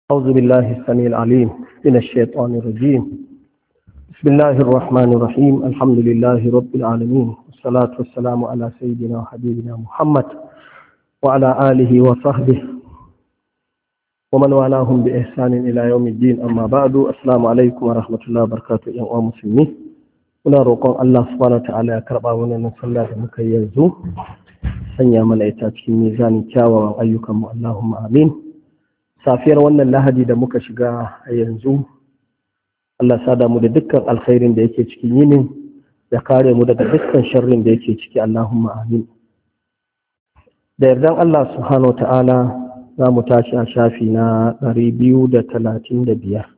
أعوذ بالله السميع العليم من الشيطان الرجيم. بسم الله الرحمن الرحيم. الحمد لله رب العالمين، والصلاة والسلام على سيدنا وحبيبنا محمد وعلى آله وصحبه ومن والاهم بإحسان إلى يوم الدين. أما بعد، السلام عليكم ورحمة الله وبركاته. يا مسلمين، muna roƙon Allah subhanahu ta'ala ya karɓa wannan sallah da muka yi yanzu, sanya mana ita cikin mizanin kyawawan ayyukanmu. Allahumma amin. Safiyar wannan lahadi da muka shiga a yanzu, Allah sada mu da dukkan alkhairin da yake cikin yinin, ya kare mu daga dukkan sharrin da yake ciki. Allahumma amin. Da yardan Allah subhanahu ta'ala za mu tashi a shafi na 235.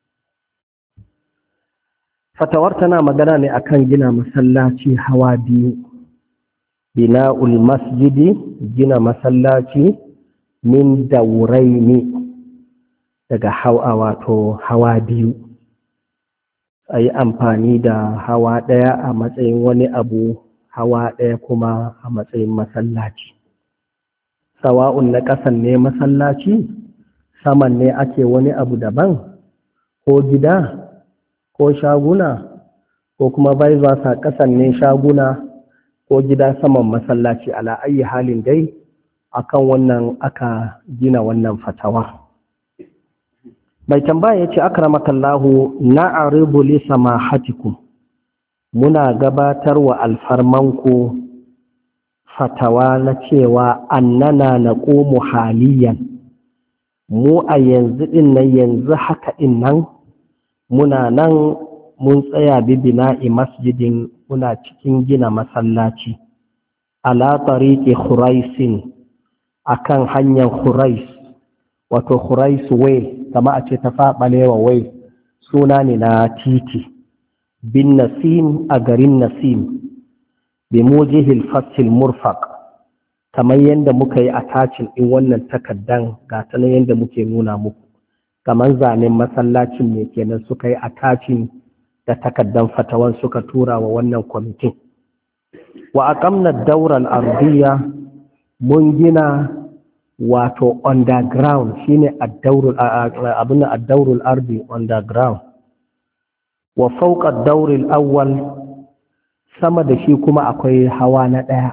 Fatawar tana magana ne akan gina masallaci hawa biyu. Bina'ul masjidi, gina masallaci min dauraini, daga hawa biyu. A yi amfani da hawa ɗaya a matsayin wani abu, hawa ɗaya kuma a matsayin masallaci. Sawa'un na ƙasan ne masallaci, saman ne ake wani abu daban, ko gida ko shaguna, ko kuma bai sa ƙasan ne shaguna ko gida saman masallaci. Ala ayi halin dai akan wannan aka gina wannan fatawa. Mai tambaya yace, akramakallahu, na'ribu li samahatikum, muna gabatar wa alfarmanku fatawa na cewa annana naqumu haliyan, mu a yanzu din nan, yanzu haka din nan muna nan mun tsaya bibina'i masjidin, muna cikin gina masallaci ala tariqi khuraisin, akan hanyar Khurais, wato Khurais way, kama a ce ta faɓalewa way, suna ne na titi, bin Nasim, a garin Nasim, bi mujihil fasil murfaq, kamar yadda muka yi attachin ɗin wannan takaddan, ga ta nan yadda muke nuna muku, kamar zanen masallacin ne kenan suka yi attachin da takaddan fatawan suka tura wa wannan kwamitin. Wa aqamna ad-dawra al-ardiyya, mun gina wato underground, shine ad-dawrul ardi, underground. Wa fawqa ad-dawr al-awwal, sama da shi kuma akwai hawa na ɗaya,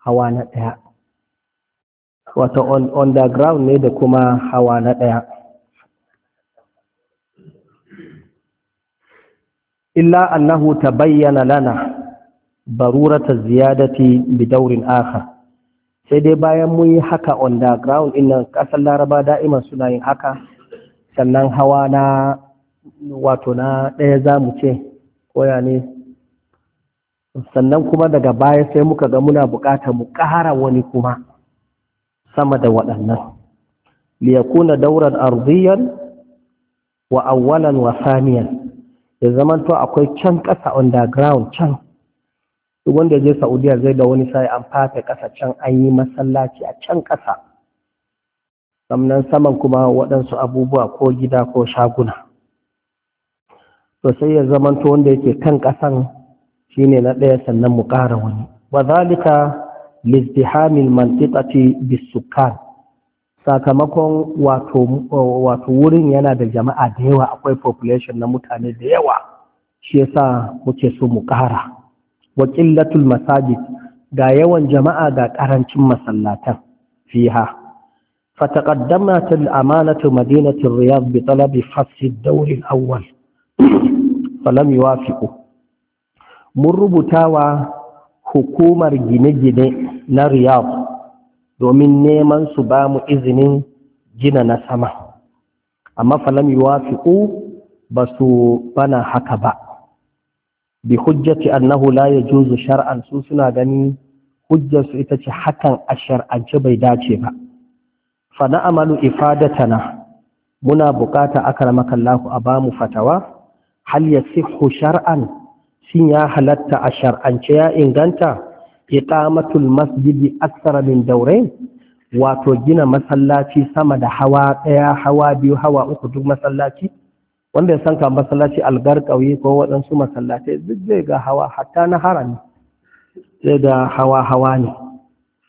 wato underground ne da kuma hawa na ɗaya. Illa annahu tabayyana lana barurata ziyadati bi dawrin akhar, sai dai bayan mun yi haka underground innan, kasar Laraba da'iman suna yin haka, sannan hawa na wato na ɗaya za mu ce koya ne, sannan kuma daga baya sai muka ga muna buƙatar mu ƙara wani kuma sama da waɗannan, liyakuna dauran ardiyan wa awwalan wa saniyan, ya zamanto akwai can ƙasa underground can. Duk wanda je Saudiya zai da wani sai an fata ƙasa can, an yi masallaci a can ƙasa, sannan saman kuma waɗansu abubuwa ko gida ko shaguna. To sai ya zamanto wanda yake kan ƙasan shine na ɗaya, sannan mu ƙara wani. Wa zalika lizdihamil mantiqati bisukkan, sakamakon wato wurin yana da jama'a da yawa, akwai population na mutane da yawa, shi yasa muke so mu ƙara. Wa qillatul masajid, ga yawan jama'a ga ƙarancin masallatan fiha. Fataqaddamat al-amanatu madinati riyadh bi talabi fasl ad-dawr al-awwal falam yuwafiqu. Mun rubutawa hukumar gine-gine na Riyadh domin neman su ba mu izinin gina na sama, amma falam yuwafiqu, ba su bana haka ba, bi hujjati annahu la yajuzu shar'an, su suna gani hujjarsu ita ce hakan a shar'ance bai dace ba. Fa na'amalu ifadatana, muna bukata akramakallahu a ba mu fatawa, hal yasihhu shar'an, shin ya halatta a shar'ance, ya inganta iqamatul masjidi aksara min daurain, wato gina masallaci sama da hawa ɗaya, hawa biyu, hawa uku, duk masallaci. Wanda ya san ka masallaci Algarkawi ko waɗansu masallatai duk zai ga hawa, hatta na harami zai ga hawa ne.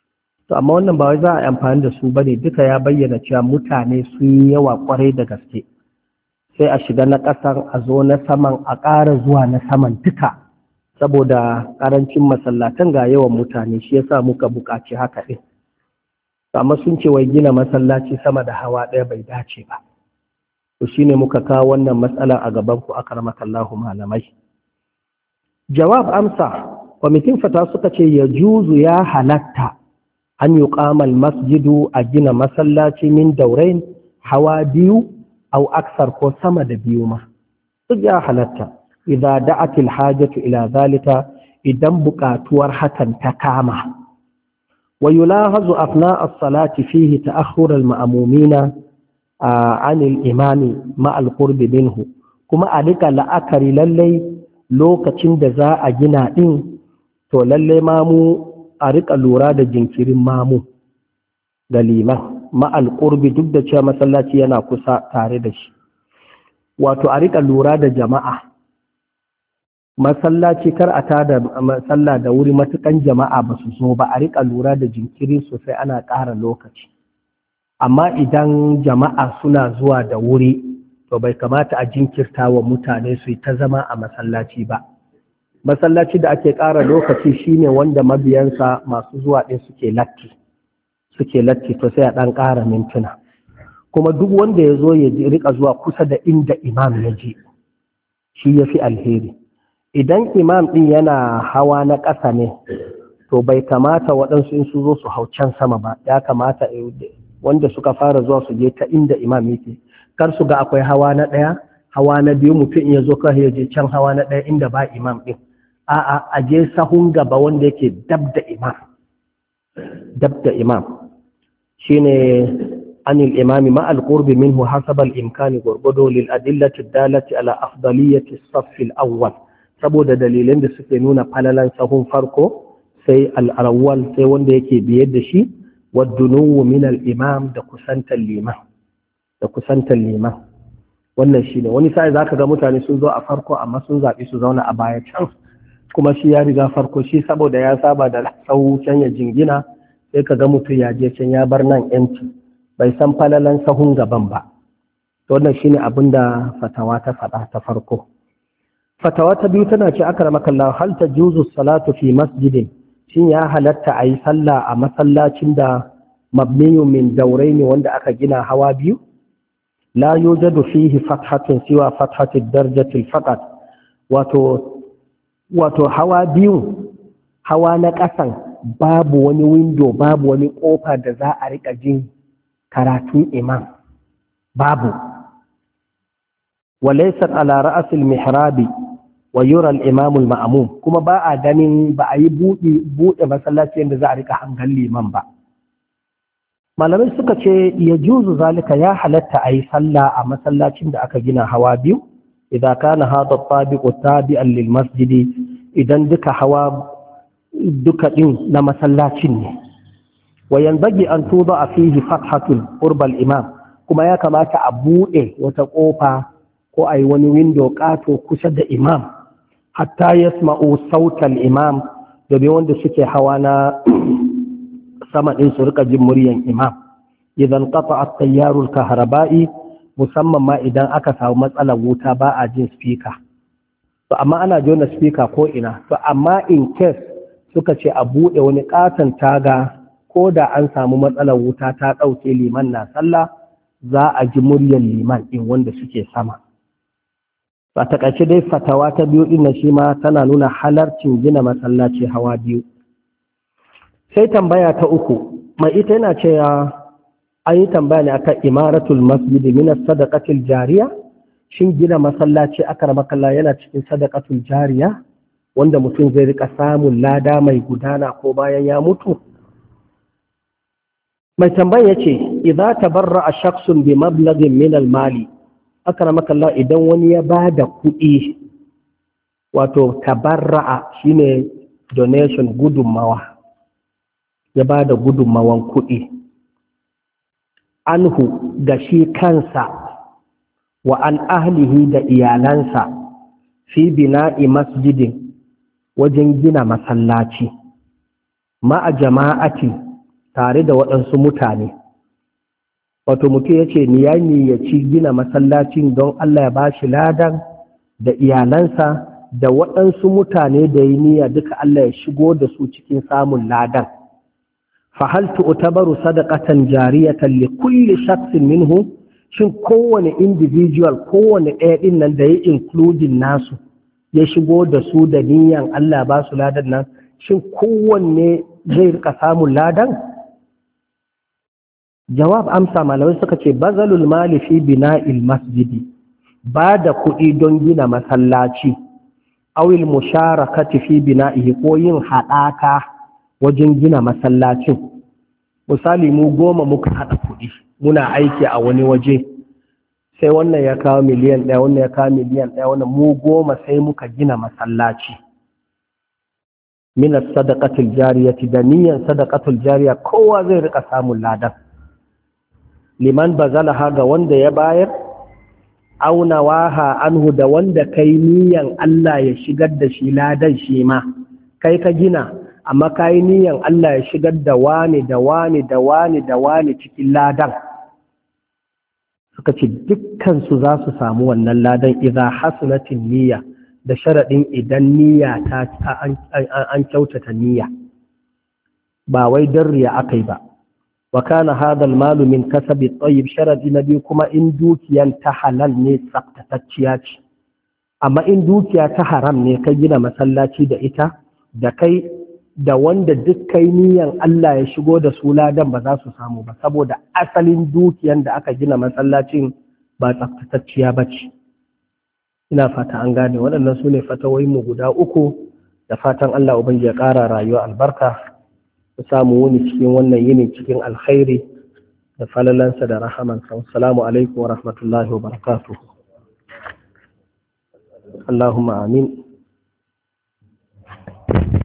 to amma wannan ba wai za a yi amfani da su bane, duka ya bayyana cewa mutane sun yi yawa kwarai da gaske, sai a shiga na ƙasan a zo na saman a ƙara zuwa na saman duka, saboda ƙarancin masallatan ga yawan mutane, shi yasa muka buƙaci haka ɗin. Amma sun ce wai gina masallaci sama da hawa ɗaya bai dace ba, to shine muka kawo wannan matsala a gaban ku akramakallahu malamai. Jawab amsa, kwamitin fata suka ce ya juzu, ya halatta an yi ƙamal masjidu a gina masallaci min daurain hawa biyu au aksar ko sama da biyu ma, duk ya halatta idan da'atil hajatu ila zalika, idan buƙatuwar hakan ta kama. wa yulahazu afna as-salati fihi ta'akhkhur al-ma'mumina an al-imami ma al-qurb minhu, kuma a rika la'akari lallai lokacin da za a gina din, to lallai mamu a rika lura da jinkirin mamu da liman ma al-qurb, duk da cewa masallaci yana kusa tare da shi. Wato a rika lura da jama'a, masallaci kar a tada masalla da wuri matukan jama'a ba su so ba, a rika lura da jinkiri sosai, ana ƙara lokaci. Amma idan jama'a suna zuwa da wuri, to bai kamata a jinkirta wa mutane su yi ta zama a masallaci ba. Masallaci da ake ƙara lokaci shine wanda mabiyansa masu zuwa ɗin suke latti, to sai a ɗan ƙara mintuna. Kuma duk wanda ya zo ya rika zuwa kusa da inda imam ya je, shi ya fi alheri. Idan imam ɗin yana hawa na ƙasa ne, to bai kamata waɗansu in su zo su hau can sama ba, ya kamata wanda suka fara zuwa su je ta inda imam yake, kar su ga akwai hawa na ɗaya, hawa na biyu, mutum ya zo kawai ya je can hawa na ɗaya inda ba imam ɗin. A'a, a je sahun gaba wanda yake dab da imam shine anil imami ma al-qurbi minhu hasaba al-imkani gurgudu lil adillati dalati ala afdaliyati as-saff al-awwal, saboda dalilan da suke nuna falalan sahun farko, sai al-awwal, sai wanda yake biye da shi, waddunuwu min al-imam, da kusantar liman. Wannan shine wani sai zaka ga mutane sun zo a farko amma sun zabi su zauna a baya can, kuma shi ya riga farko, shi saboda ya saba da sahu can ya jingina, sai ka ga mutum ya je can ya bar nan yanci, bai san falalan sahun gaban ba. Wannan shine abinda fatawa ta faɗa ta farko. Fatawa ta biyu tana ce akramakallahu, hal tajuzu salatu fi masjidin, shin ya halatta a yi sallah a masallacin da mabniyun min dauraini, wanda aka gina hawa biyu, la yujadu fihi fathatun siwa fathatid darjatil faqat, wato hawa biyu, hawa na ƙasan babu wani window, babu wani ƙofa da za a rika jin karatun imam, babu. walaysat ala ra'sil mihrabi wa yura al-imam al-ma'mum, kuma ba a ganin, ba a yi buɗe masallaci yadda za a rika hangan liman ba. Malamai suka ce ya juzu zalika, ya halatta a yi sallah a masallacin da aka gina hawa biyu, idan kana hada tabiqu tabi'an lil masjidi, idan duka hawa duka din na masallacin ne. Wa yanbaghi an tuda fihi fathatun qurba al-imam, kuma ya kamata a buɗe wata ƙofa ko a yi wani window ƙato kusa da imam, hatta yasma'u sautal imam, domin wanda suke hawa na sama ɗin su rika jin muryan imam. Idan qata'a at-tayyarul kahraba'i, musamman ma idan aka samu matsalar wuta ba a jin speaker, to amma ana jona speaker ko ina, to amma in case suka ce a buɗe wani ƙaton taga, ko da an samu matsalar wuta ta ɗauke, liman na sallah, za a ji muryan liman ɗin wanda suke sama. A takaice dai fatawa ta biyu ɗin na shi ma tana nuna halarcin gina masallaci hawa biyu. Sai tambaya ta uku, mai ita yana cewa an yi tambaya ne akan imaratul masjidi min sadaqatil jariya, shin gina masallaci akramakallah yana cikin sadaqatul jariya, wanda mutum zai rika samun lada mai gudana ko bayan ya mutu? Mai tambaya yace idza tabarra'a shakhsun bi mablaghin min al-mali, akramakallah idan wani ya bada kuɗi, wato tabarra'a shine donation, gudunmawa, ya bada gudunmawan kuɗi, anhu ga shi kansa, wa an ahlihi da iyalansa, fi bina'i masjidin, wajen gina masallaci, ma'a jama'ati tare da waɗansu mutane. Wato mutum ya ce ya ci gina masallacin don Allah ya bashi ladan da iyalansa da waɗansu mutane da yi niyya duka Allah ya shigo da su cikin samun ladan. Fahal tu'tabaru sadaqatan jariyatan li kulli shakhsin minhu, shin kowane individual kowane ɗaya ɗin nan da ya including nasu ya shigo da su da niyyan Allah ba su ladan nan, shin kowanne zai rika samun ladan? Jawab amsa malamai suka ce bazalul mali fi bina'il masjidi, ba da kuɗi don gina masallaci, awil musharakati fi bina'ihi, ko yin haɗaka wajen gina masallacin. Misali mu 10 muka haɗa kuɗi muna aiki a wani waje, sai wannan ya kawo miliyan 1, wannan ya kawo miliyan 1, wannan mu 10 sai muka gina masallaci. Minas sadaqatul jariyati, da niyyar sadaqatul jariya kowa zai rika samun ladan. Liman bazalaha, ga wanda ya bayar, auna waha anhu, da wanda kai niyan Allah ya shigar da shi ladan shi ma, kai ka gina amma kai niyan Allah ya shigar da wani da wani da wani da wani cikin ladan. Suka ce dukkansu za su samu wannan ladan idza hasanatin niyya, da sharaɗin idan niyya ta an kyautata niyya, ba wai don riya akai ba. Wa kana hadha al-malu min kasabi tayyib, sharadi na biyu kuma in dukiyan ta halal ne tsaftatacciya ce. Amma in dukiya ta haram ne ka gina masallaci da ita, da kai da wanda duk kai niyan Allah ya shigo da su ladan ba za su samu ba, saboda asalin dukiyan da aka gina masallacin ba tsaftatacciya ba ce. Ina fata an gane. Waɗannan su ne fatawoyinmu guda 3, da fatan Allah ubangiji ya ƙara rayuwa albarka, ku samu wuni cikin wannan yini cikin alkhairi da falalansa da rahamansa. Assalamu alaikum wa rahmatullahi wa barakatuh. Allahumma amin.